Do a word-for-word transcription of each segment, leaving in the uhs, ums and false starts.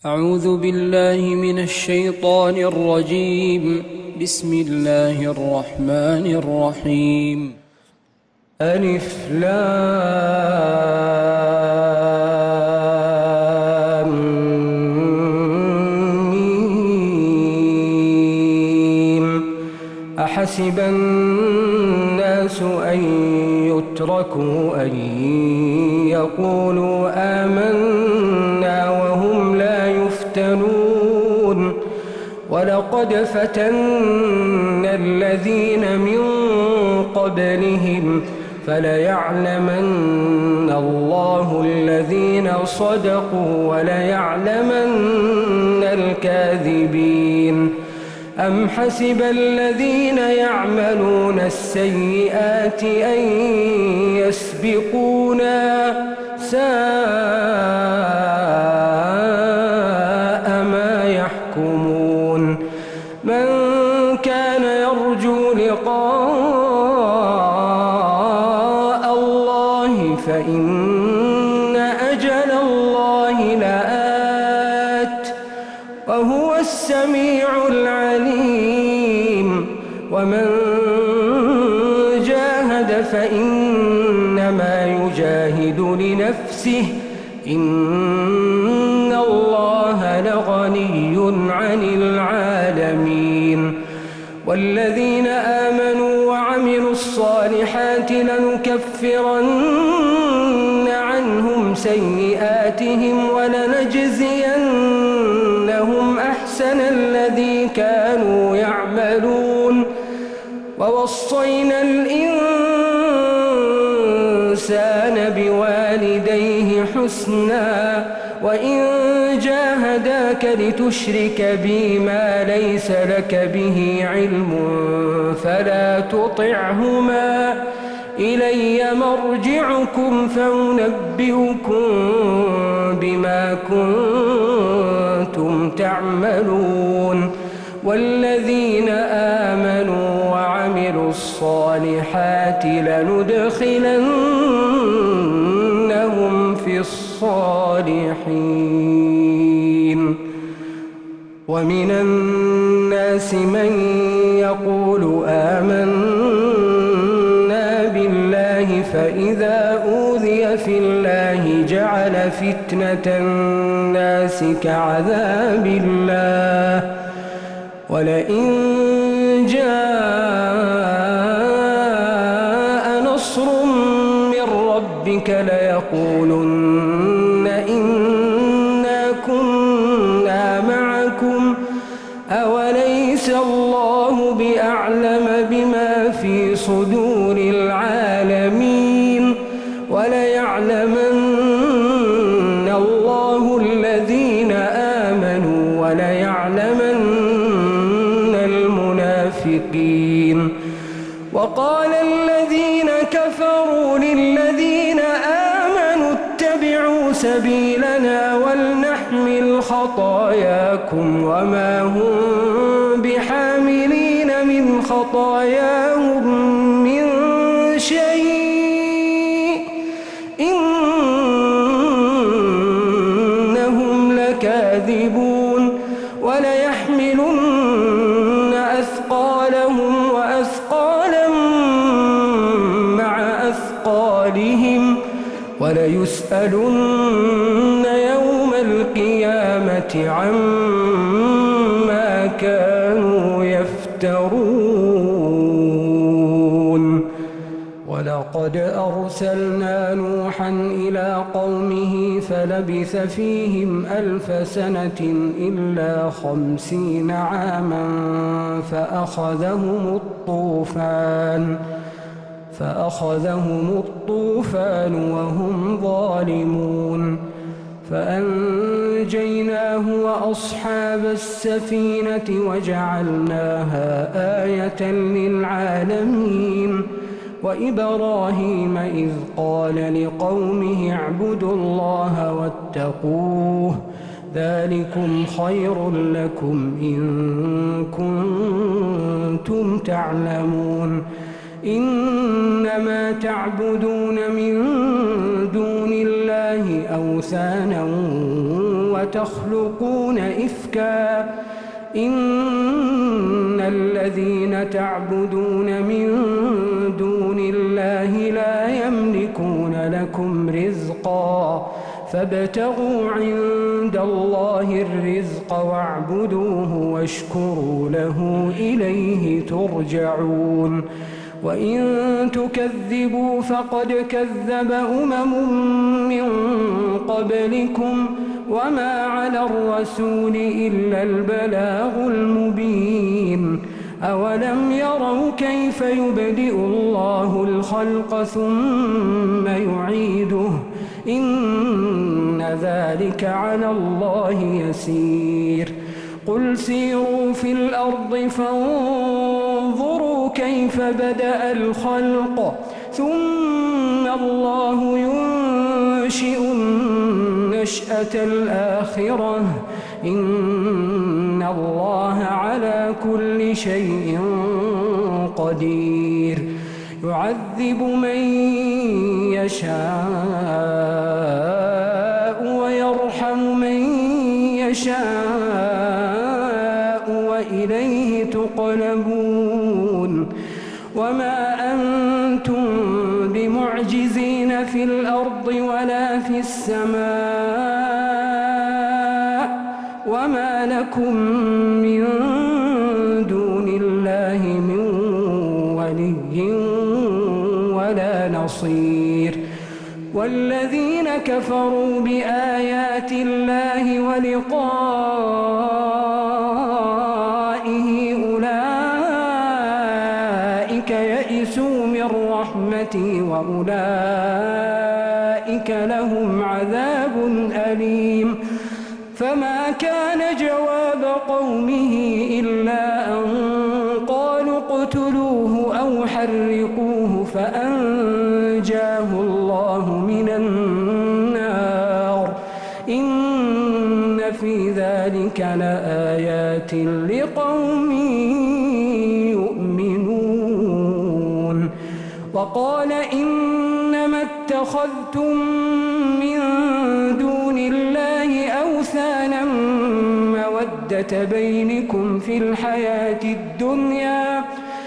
أعوذ بالله من الشيطان الرجيم. بسم الله الرحمن الرحيم. ألف لام ميم. أحسب الناس أن يتركوا أن يقولوا آمنا وهم لا يفتنون. ولقد فتنا الذين من قبلهم فليعلمن الله الذين صدقوا وليعلمن الكاذبين. أم حسب الذين يعملون السيئات أن يسبقونا ساء ما يحكمون. من كان يرجو لقاء الله فإن أجل الله لآت وهو السميع العليم. ومن جاهد فإنما يجاهد لنفسه إن الله لغني عن العالمين. والذين آمنوا وعملوا الصالحات لنكفرن عنهم سيئاتهم ولنجزينهم أحسن الذي كانوا يعملون. ووصينا الإنسان بوالديه حسنا وإن جاهداك لتشرك بي ما ليس لك به علم فلا تطعهما إلي مرجعكم فأنبئكم بما كنتم تعملون. والذين آمنوا وعملوا الصالحات لندخلنهم في الصالحين. ومن الناس من يقول آمنا بالله فإذا أوذي في الله جعل فتنة الناس كعذاب الله ولئن جاء نصر من ربك ليقولن إنا كنا معكم أوليس الله بأعلم بما في صدور العالمين. وليعلمن الله الذين آمنوا وليعلمن المنافقين. وقال الذين كفروا للذين آمنوا اتبعوا سبيلنا ولنحمل خطاياكم وما هم بحاملين من خطاياهم من شيء إنهم لكاذبون. وليحملن أثقالهم وأثقالا مع أثقالهم وليسألن يوم القيامة عما كانوا يفترون. ولقد أرسلنا نوحا إلى قومه فلبث فيهم ألف سنة إلا خمسين عاما فأخذهم الطوفان فأخذهم الطوفان وهم ظالمون. فأنجيناه وأصحاب السفينة وجعلناها آية للعالمين. وإبراهيم إذ قال لقومه اعبدوا الله واتقوه ذلكم خير لكم إن كنتم تعلمون. إنما تعبدون من دون الله أوثانا وتخلقون إفكا إن الذين تعبدون من دون الله لا يملكون لكم رزقا فابتغوا عند الله الرزق واعبدوه واشكروا له إليه ترجعون وإن تكذبوا فقد كذب أمم من قبلكم وما على الرسول إلا البلاغ المبين أولم يروا كيف يبدئ الله الخلق ثم يعيده إن ذلك على الله يسير قل سيروا في الأرض فانظروا كيف بدأ الخلق ثم الله ينشئ النشأة الآخرة إن الله على كل شيء قدير يعذب من يشاء ويرحم من يشاء وإليه تقلبون وما أنتم بمعجزين في الأرض ولا في السماء وما لكم من دون الله من ولي ولا نصير والذين كفروا بآيات الله ولقائه أولئك يئسوا من رحمتي وأولئك لهم عذاب أليم فما كان جواب قومه إلا أن قالوا اقتلوه أو حرقوه فأنجاه الله من النار إن في ذلك لآيات لقوم يؤمنون وقال إنما اتخذتم من دون الله أوثانا مودة بينكم في الحياة الدنيا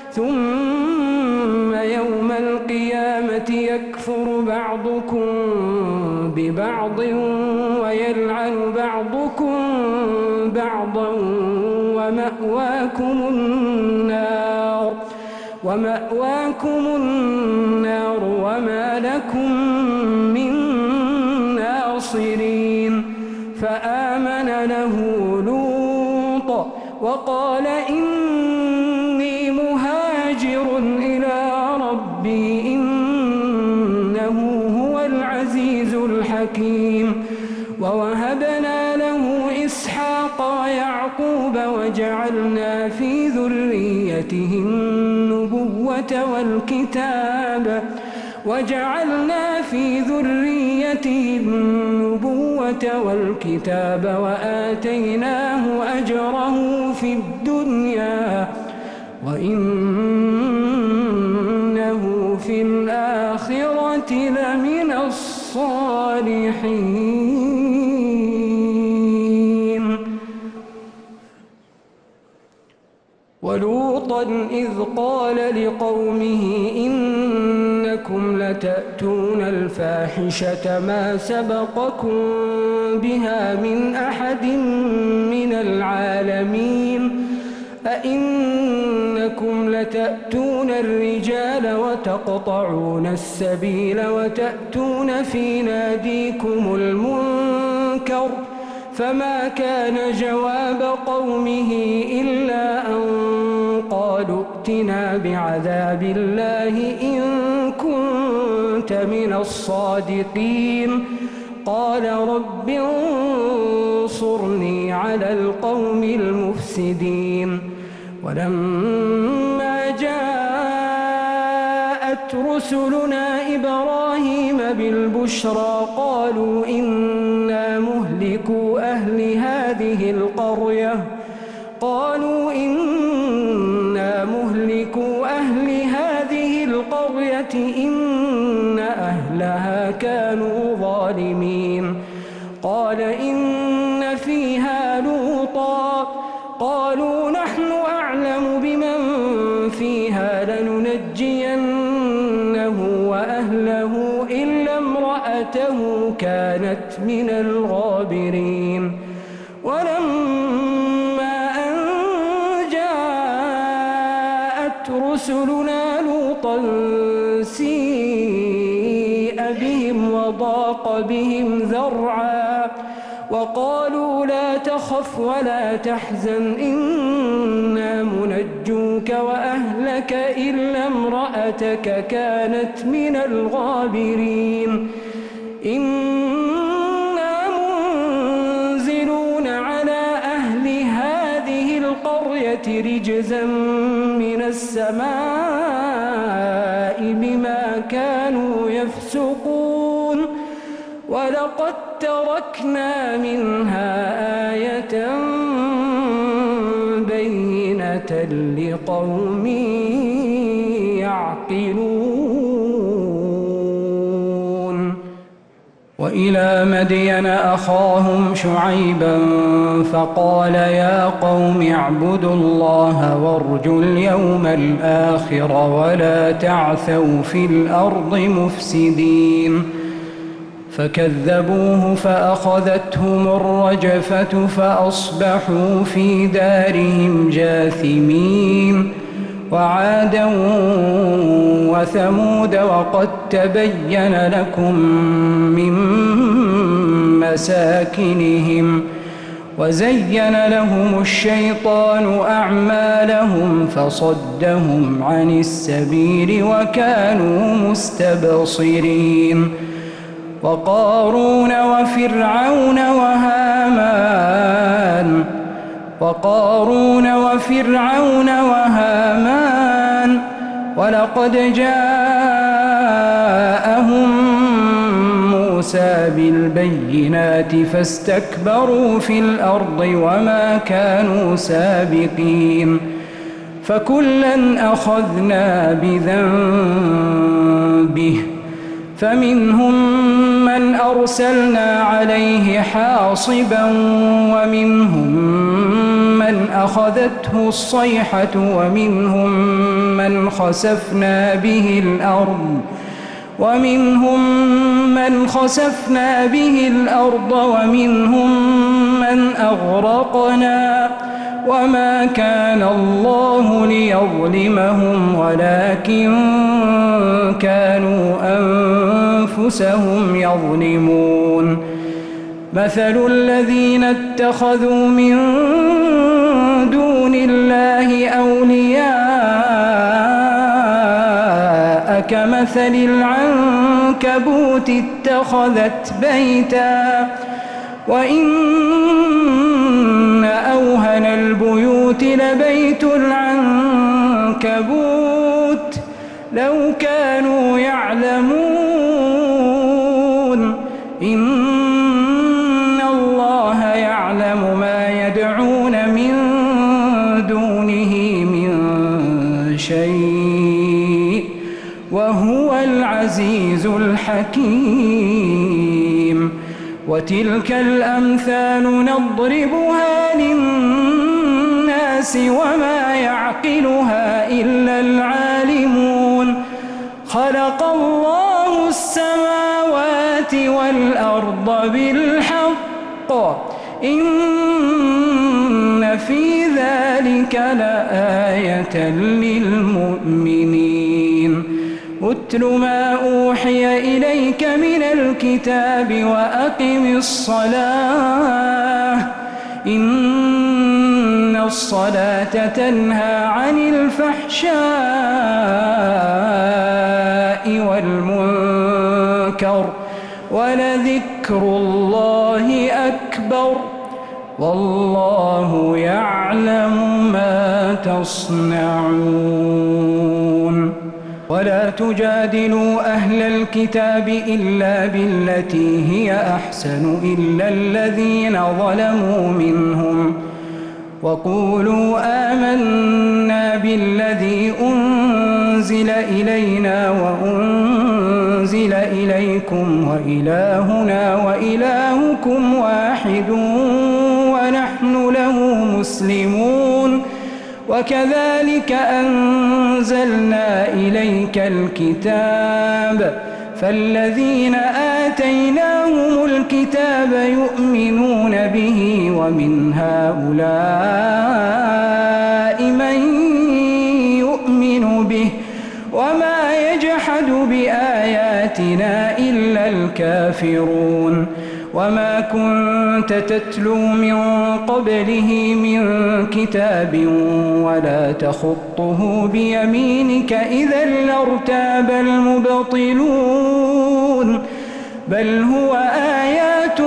ثم يوم القيامة يكفر بعضكم ببعض ويلعن بعضكم بعضا ومأواكم النار ومأواكم النار وما لكم من ناصرين فآمن له لوط وقال إني مهاجر إلى ربي إنه هو العزيز الحكيم ووهبنا له إسحاق ويعقوب وجعلنا في ذريته النبوة والكتاب وجعلنا في ذريته النبوة والكتاب وآتيناه أجره في الدنيا وإنه في الآخرة لمن الصالحين ولوطا إذ قال لقومه إنكم لتأتون الفاحشة ما سبقكم بها من أحد من العالمين أئنكم لتأتون الرجال وتقطعون السبيل وتأتون في ناديكم المنكر فما كان جواب قومه إلا أن قالوا ائتنا بعذاب الله إن كنت من الصادقين قال رب انصرني على القوم المفسدين ولما جاءت رسلنا إبراهيم بالبشرى قالوا إنا مهلكو أهل هذه القرية قالوا إنا مهلكو أهل هذه القرية إن أهلها كانوا ظالمين قال إن قالوا نحن أعلم بمن فيها لننجينه وأهله إلا امرأته كانت من الغابرين ولما أن جاءت رسلنا لوطا سيء بهم وضاق بهم ذرعا وقالوا لا تخف ولا تحزن إنا منجوك وأهلك إلا امرأتك كانت من الغابرين إنا منزلون على أهل هذه القرية رجزا من السماء بما كانوا يفسقون ولقد تركنا منها آية بينة لقوم يعقلون وإلى مدين أخاهم شعيبا فقال يا قوم اعبدوا الله وارجوا اليوم الآخر ولا تعثوا في الأرض مفسدين فكذبوه فأخذتهم الرجفة فأصبحوا في دارهم جاثمين وعادا وثمود وقد تبين لكم من مساكنهم وزين لهم الشيطان أعمالهم فصدهم عن السبيل وكانوا مستبصرين وقارون وفرعون وهامان وقارون وفرعون وهامان ولقد جاءهم موسى بالبينات فاستكبروا في الأرض وما كانوا سابقين فكلا أخذنا بذنبه فمنهم من أرسلنا عليه حاصبا ومنهم من أخذته الصيحة ومنهم من خسفنا به الأرض ومنهم من خسفنا به الأرض ومنهم من أغرقنا وما كان الله ليظلمهم ولكن كانوا أنفسهم يظلمون مثل الذين اتخذوا من دون الله أولياء كمثل العنكبوت اتخذت بيتا وإن أوهن البيوت لبيت العنكبوت لو كانوا يعلمون إن الله يعلم ما يدعون من دونه من شيء وهو العزيز الحكيم وتلك الأمثال نضربها للناس وما يعقلها إلا العالمون خلق الله السماوات والأرض بالحق إن في ذلك لآية للمؤمنين اتل ما أوحي إليك من الكتاب وأقم الصلاة إن الصلاة تنهى عن الفحشاء والمنكر ولذكر الله أكبر والله يعلم ما تصنعون ولا تجادلوا أهل الكتاب إلا بالتي هي أحسن إلا الذين ظلموا منهم وقولوا آمنا بالذي أنزل إلينا وأنزل إليكم وإلهنا وإلهكم واحد ونحن له مسلمون وكذلك أنزلنا إليك الكتاب فالذين آتيناهم الكتاب يؤمنون به ومن هؤلاء من يؤمن به وما يجحد بآياتنا إلا الكافرون وما كنت تتلو من قبله من كتاب ولا تخطه بيمينك إذا لارتاب المبطلون بل هو آيات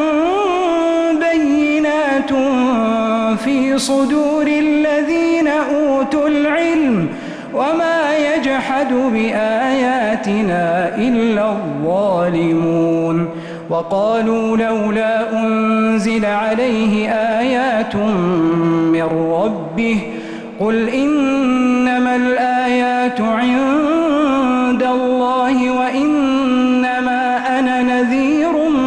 بينات في صدور الذين أوتوا العلم وما يجحد بآياتنا إلا الظالمون وقالوا لولا أنزل عليه آيات من ربه قل إنما الآيات عند الله وإنما أنا نذير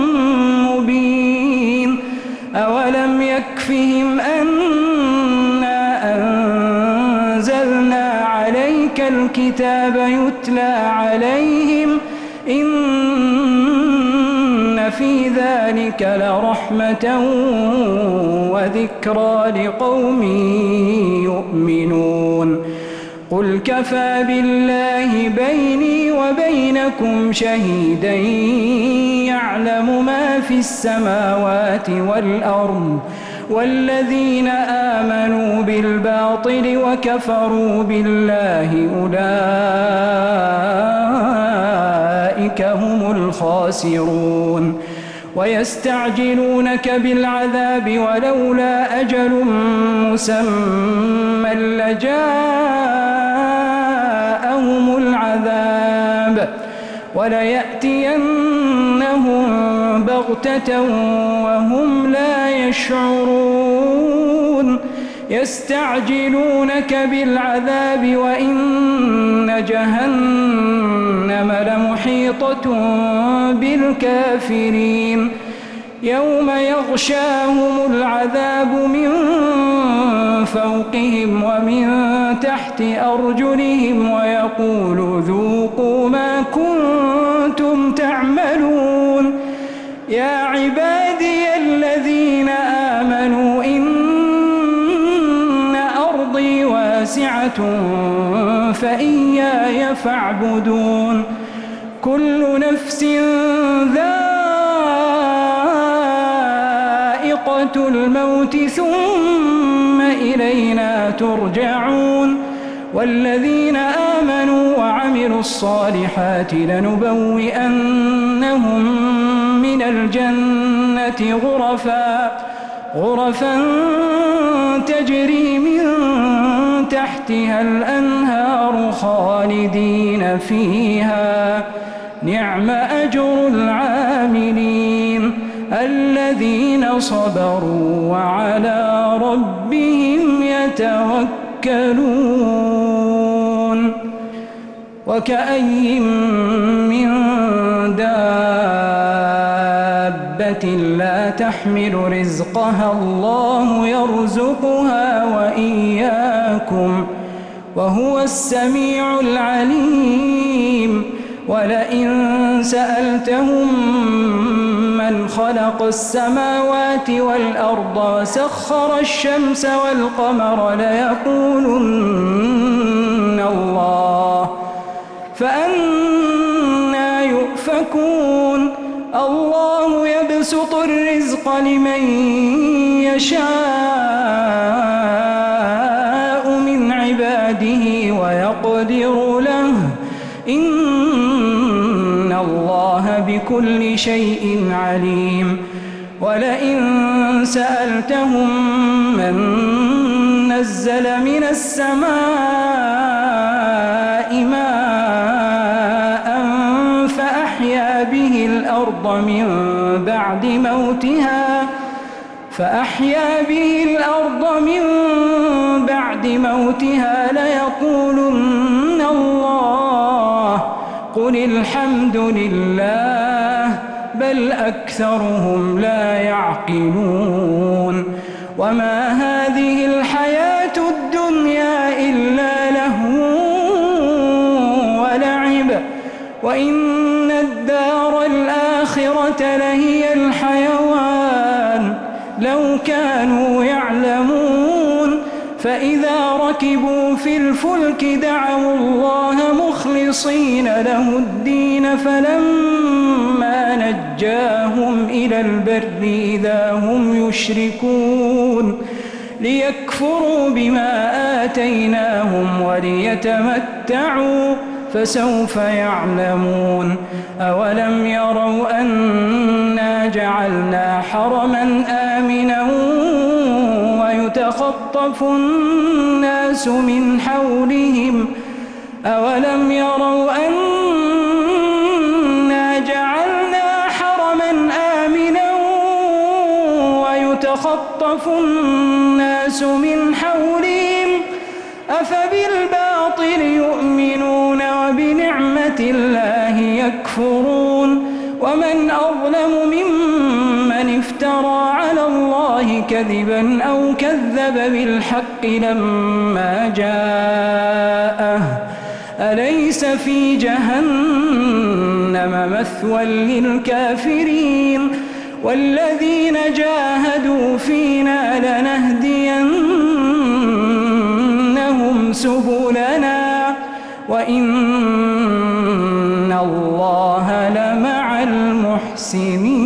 مبين أولم يكفهم أنا أنزلنا عليك الكتاب يتلى عليهم إن في ذلك لرحمة وذكرى لقوم يؤمنون قل كفى بالله بيني وبينكم شهيدا يعلم ما في السماوات والأرض والذين آمنوا بالباطل وكفروا بالله أولئك هم الخاسرون ويستعجلونك بالعذاب ولولا أجل مسمى لجاءهم العذاب وليأتينهم بغتة وهم لا يشعرون يستعجلونك بالعذاب وإن جهنم لمحيطة بالكافرين يوم يغشاهم العذاب من فوقهم ومن تحت أرجلهم ويقول ذوقوا ما كنتم تعملون يا عبادي الذين آمنوا إن أرضي واسعة فإياي فاعبدون كل نفس ذائقة الموت ثم إلينا ترجعون والذين آمنوا وعملوا الصالحات لنبوئنهم من الجنة غرفا غرفا تجري من تحتها الأنهار خالدين فيها نعم أجر العاملين الذين صبروا وعلى ربهم يتوكلون وكأي من دابة لا تحمل رزقها الله يرزقها وإياكم وهو السميع العليم ولئن سألتهم من خلق السماوات والأرض وسخر الشمس والقمر ليقولن الله فأنى يؤفكون الله يبسط الرزق لمن يشاء من عباده ويقدر له إن الله بكل شيء عليم ولئن سألتهم من نزل من السماء ماء فأحيا به الأرض من بعد موتها فأحيا به الأرض من بعد موتها ليقولن الله قل الحمد لله بل أكثرهم لا يعقلون وما هذه الحياة الدنيا الدنيا إلا لهو ولعب وإن الدار الآخرة لهي الحيوان لو كانوا يعلمون فإذا ركبوا في الفلك دعوا الله مخلصين له الدين فلما نجاهم إلى البر إذا هم يشركون ليكفروا بما آتيناهم وليتمتعوا فسوف يعلمون أولم يروا أنا جعلنا حرما آمنا ويتخطف الناس من حولهم أولم يروا أنا جعلنا حرما آمنا ويتخطف الناس من حولهم أفبالباطل يؤمنون وبنعمة الله يكفرون ومن أظلم ممن افترى على الله كذبا أو كذب بالحق لما جاءه أليس في جهنم مثوى للكافرين والذين جاهدوا فينا لنهدينهم سبلنا وإن الله لمع المحسنين.